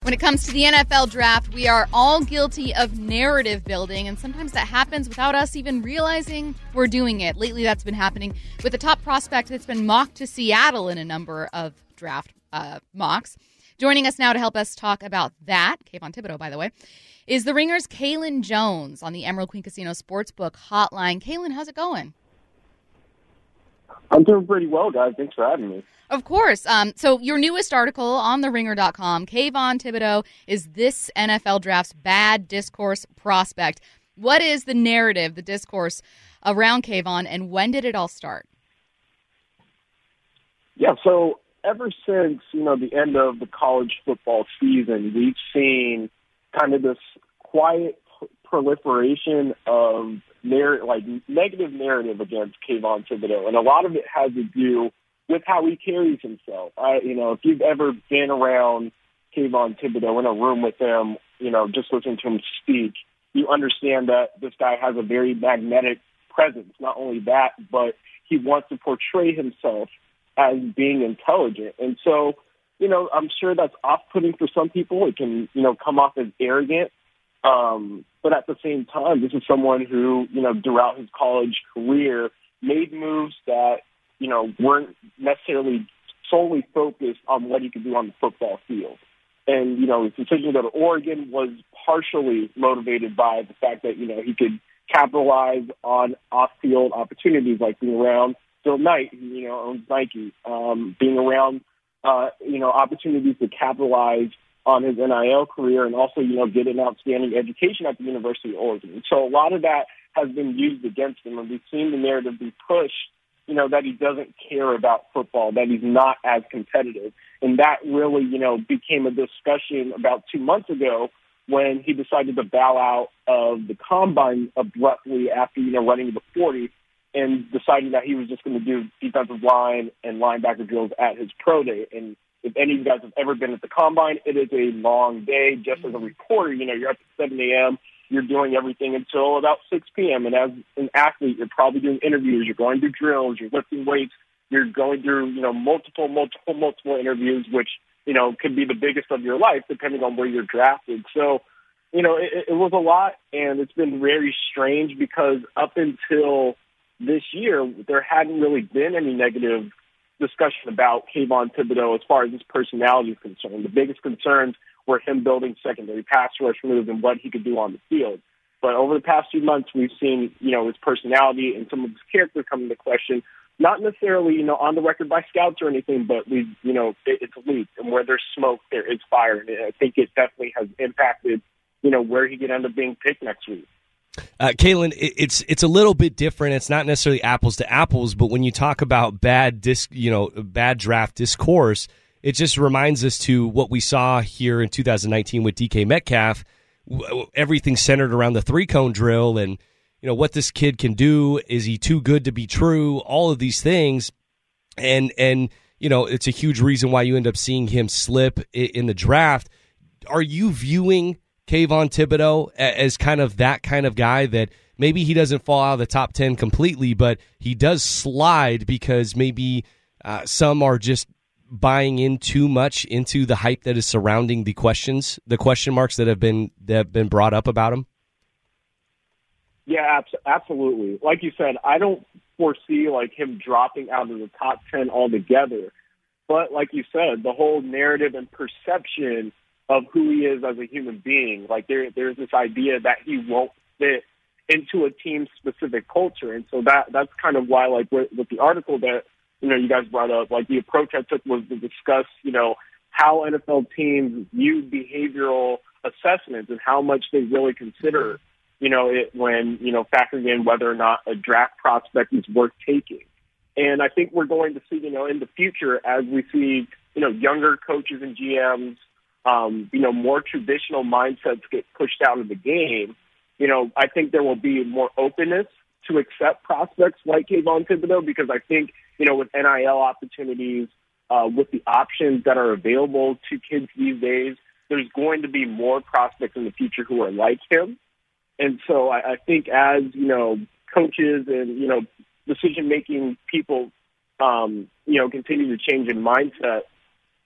When it comes to the NFL draft, we are all guilty of narrative building, and sometimes that happens without us even realizing we're doing it. Lately, that's been happening with a top prospect that's been mocked to Seattle in a number of draft mocks. Joining us now to help us talk about that, Kayvon Thibodeaux, by the way, is The Ringer's Kaylin Jones on the Emerald Queen Casino Sportsbook Hotline. Kaylin, how's it going? I'm doing pretty well, guys. Thanks for having me. Of course. So your newest article on TheRinger.com, Kayvon Thibodeaux is this NFL draft's bad discourse prospect. What is the narrative, the discourse around Kayvon, and when did it all start? Yeah, so ever since, the end of the college football season, we've seen kind of this quiet proliferation of negative narrative against Kayvon Thibodeaux, and a lot of it has to do with how he carries himself. If you've ever been around Kayvon Thibodeaux in a room with him, just listening to him speak, you understand that this guy has a very magnetic presence. Not only that, but he wants to portray himself as being intelligent. And so, I'm sure that's off-putting for some people. It can, come off as arrogant. But at the same time, this is someone who, throughout his college career made moves that, weren't necessarily solely focused on what he could do on the football field. And, his decision to go to Oregon was partially motivated by the fact that, he could capitalize on off-field opportunities like being around Phil Knight, who, owns Nike, being around, opportunities to capitalize on his NIL career and also, get an outstanding education at the University of Oregon. So a lot of that has been used against him, and we've seen the narrative be pushed, that he doesn't care about football, that he's not as competitive. And that really, became a discussion about 2 months ago when he decided to bow out of the combine abruptly after, running the 40 and deciding that he was just going to do defensive line and linebacker drills at his pro day. And if any of you guys have ever been at the combine, it is a long day. Just as a reporter, you're up at 7 a.m., you're doing everything until about 6 p.m. And as an athlete, you're probably doing interviews, you're going through drills, you're lifting weights, you're going through, multiple interviews, which, could be the biggest of your life, depending on where you're drafted. So, it was a lot, and it's been very strange because up until this year, there hadn't really been any negative discussion about Kayvon Thibodeaux as far as his personality is concerned. The biggest concerns were him building secondary pass rush moves and what he could do on the field. But over the past few months, we've seen, his personality and some of his character come into question, not necessarily, on the record by scouts or anything, but we've, it's leaked. And where there's smoke, there is fire. And I think it definitely has impacted, where he could end up being picked next week. Kaylin, it's a little bit different. It's not necessarily apples to apples, but when you talk about bad draft discourse, it just reminds us to what we saw here in 2019 with DK Metcalf. Everything centered around the 3-cone drill and what this kid can do. Is he too good to be true? All of these things, and it's a huge reason why you end up seeing him slip in the draft. Are you viewing Kayvon Thibodeaux as kind of that kind of guy that maybe he doesn't fall out of the top 10 completely, but he does slide because maybe some are just buying in too much into the hype that is surrounding the question marks that have been brought up about him? Yeah, absolutely. Like you said, I don't foresee him dropping out of the top 10 altogether. But like you said, the whole narrative and perception of who he is as a human being. There's this idea that he won't fit into a team-specific culture. And so that's kind of why, with the article that, you guys brought up, the approach I took was to discuss, how NFL teams view behavioral assessments and how much they really consider, it when, factoring in whether or not a draft prospect is worth taking. And I think we're going to see, in the future, as we see, younger coaches and GMs, more traditional mindsets get pushed out of the game, I think there will be more openness to accept prospects like Kayvon Thibodeaux because I think, with NIL opportunities, with the options that are available to kids these days, there's going to be more prospects in the future who are like him. And so I think as, coaches and, decision-making people, continue to change in mindset,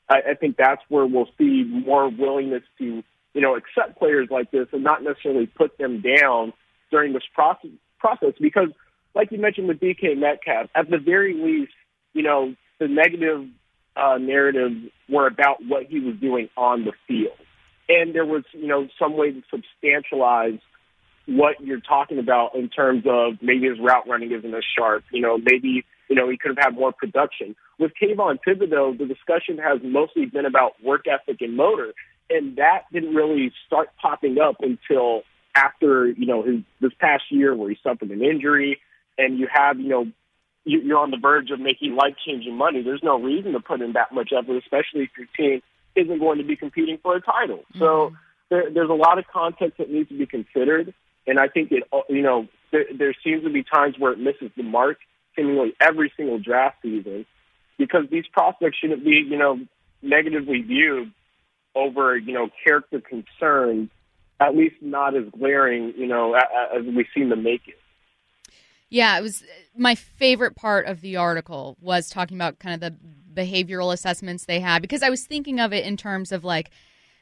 I think that's where we'll see more willingness to, accept players like this and not necessarily put them down during this process. Because, like you mentioned with DK Metcalf, at the very least, the negative narratives were about what he was doing on the field. And there was, some way to substantialize what you're talking about in terms of maybe his route running isn't as sharp. Maybe, he could have had more production. With Kayvon Thibodeaux, the discussion has mostly been about work ethic and motor. And that didn't really start popping up until after, this past year where he suffered an injury and you have, you're on the verge of making life-changing money. There's no reason to put in that much effort, especially if your team isn't going to be competing for a title. Mm-hmm. So there's a lot of context that needs to be considered. And I think there seems to be times where it misses the mark seemingly every single draft season because these prospects shouldn't be, negatively viewed over, character concerns, at least not as glaring, as we've seen them make it. Yeah, it was my favorite part of the article was talking about kind of the behavioral assessments they had, because I was thinking of it in terms of like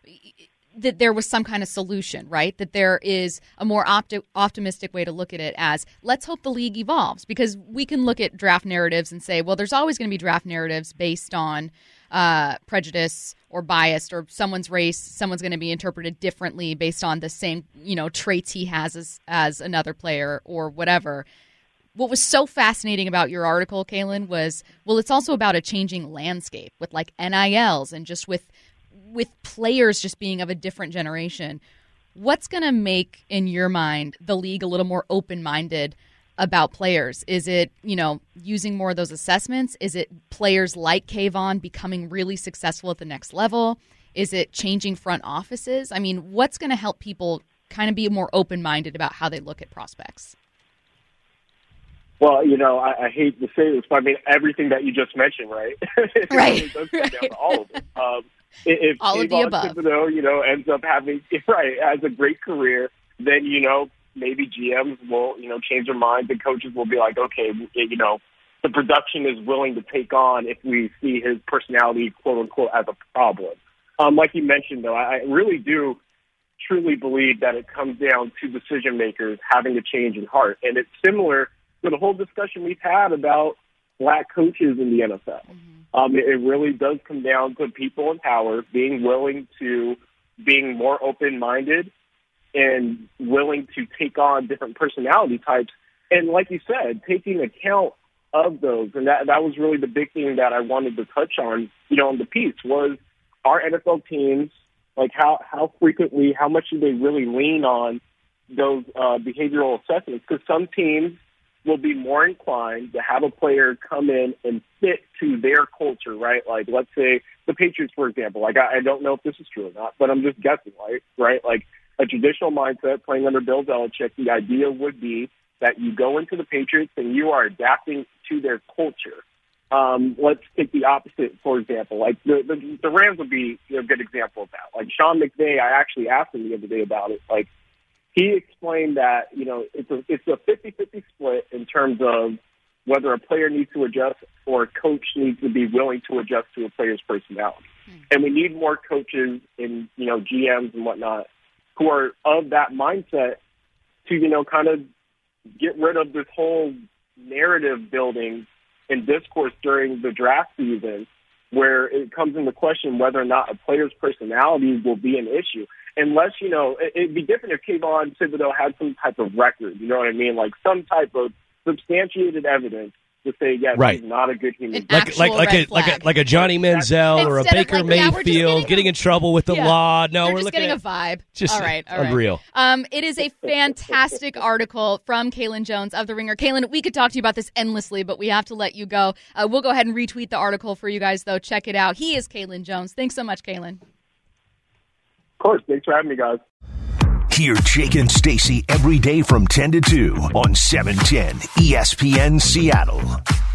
that there was some kind of solution, right? That there is a more optimistic way to look at it as let's hope the league evolves, because we can look at draft narratives and say, well, there's always going to be draft narratives based on prejudice or bias, or someone's race, someone's going to be interpreted differently based on the same, traits he has as another player or whatever. What was so fascinating about your article, Kalen, was, well, it's also about a changing landscape with like NILs and just with players just being of a different generation. What's going to make, in your mind, the league a little more open-minded about players? Is it, using more of those assessments? Is it players like Kayvon becoming really successful at the next level? Is it changing front offices? I mean, what's going to help people kind of be more open-minded about how they look at prospects? Well, I hate to say this, but I mean, everything that you just mentioned, right? It right. Really does come down to all of it. If all of the above. Thibodeaux, ends up having, has a great career, then, maybe GMs will, change their minds and coaches will be like, okay, the production is willing to take on if we see his personality, quote unquote, as a problem. Like you mentioned, though, I really do truly believe that it comes down to decision makers having a change in heart. And it's similar to the whole discussion we've had about black coaches in the NFL. Mm-hmm. It really does come down to people in power being more open-minded and willing to take on different personality types. And like you said, taking account of those. And that was really the big thing that I wanted to touch on, in the piece was our NFL teams, like how frequently, how much do they really lean on those behavioral assessments? Because some teams will be more inclined to have a player come in and fit to their culture, right? Like, let's say the Patriots, for example. Like, I don't know if this is true or not, but I'm just guessing, right? Like, a traditional mindset playing under Bill Belichick, the idea would be that you go into the Patriots and you are adapting to their culture. Let's take the opposite, for example. Like, the Rams would be a good example of that. Like, Sean McVay, I actually asked him the other day about it. Like, he explained that, it's a 50-50 split in terms of whether a player needs to adjust or a coach needs to be willing to adjust to a player's personality. And we need more coaches and, GMs and whatnot who are of that mindset to, kind of get rid of this whole narrative building and discourse during the draft season where it comes into question whether or not a player's personality will be an issue. Unless, it'd be different if Kayvon Thibodeaux had some type of record, you know what I mean? Like some type of substantiated evidence to say, yes, right. He's not a good human being. Like a Johnny Manziel or a Baker Mayfield getting in trouble with the law. No, we're looking at a vibe. Just all right. Unreal. It is a fantastic article from Kalen Jones of The Ringer. Kalen, we could talk to you about this endlessly, but we have to let you go. We'll go ahead and retweet the article for you guys, though. Check it out. He is Kalen Jones. Thanks so much, Kalen. Of course. Thanks for having me, guys. Hear Jake and Stacey every day from 10 to 2 on 710 ESPN Seattle.